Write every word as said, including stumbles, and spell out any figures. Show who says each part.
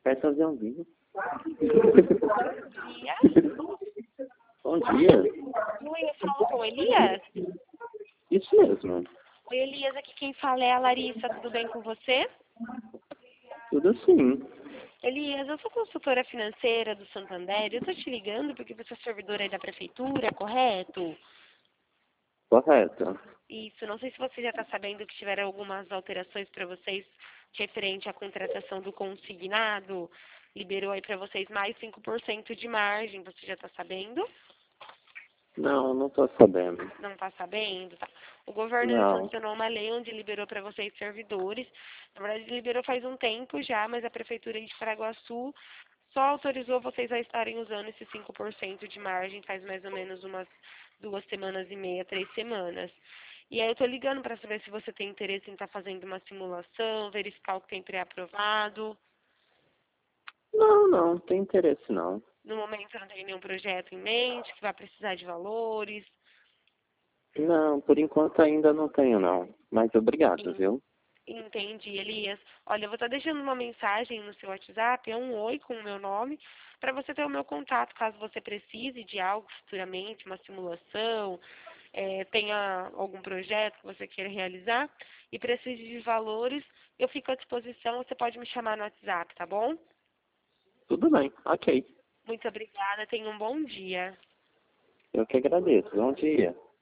Speaker 1: Vai fazer um vídeo.
Speaker 2: Dia.
Speaker 1: Bom dia.
Speaker 2: Oi, eu falo com o Elias?
Speaker 1: Isso mesmo.
Speaker 2: Oi, Elias, aqui quem fala é a Larissa, tudo bem com você?
Speaker 1: Tudo sim.
Speaker 2: Elias, eu sou consultora financeira do Santander e eu tô te ligando porque você é servidora aí da prefeitura, correto?
Speaker 1: Correto.
Speaker 2: Isso, não sei se você já está sabendo que tiveram algumas alterações para vocês referente à contratação do consignado, liberou aí para vocês mais cinco por cento de margem, você já está sabendo?
Speaker 1: Não, não tô sabendo.
Speaker 2: Não está sabendo? Tá. O governo ele
Speaker 1: Não.
Speaker 2: sancionou uma lei onde liberou para vocês servidores. Na verdade, liberou faz um tempo já, mas a Prefeitura de Paraguaçu só autorizou vocês a estarem usando esses cinco por cento de margem faz mais ou menos umas duas semanas e meia, três semanas. E aí eu estou ligando para saber se você tem interesse em estar fazendo uma simulação, verificar o que tem pré-aprovado.
Speaker 1: Não, não, tem interesse não.
Speaker 2: No momento você não tem nenhum projeto em mente, que vai precisar de valores.
Speaker 1: Não, por enquanto ainda não tenho não. Mas obrigado, viu?
Speaker 2: Entendi, Elias. Olha, eu vou estar deixando uma mensagem no seu WhatsApp, é um oi com o meu nome, para você ter o meu contato caso você precise de algo futuramente, uma simulação, é, tenha algum projeto que você queira realizar e precise de valores, eu fico à disposição, você pode me chamar no WhatsApp, tá bom?
Speaker 1: Tudo bem, ok.
Speaker 2: Muito obrigada, tenha um bom dia.
Speaker 1: Eu que agradeço. Bom dia.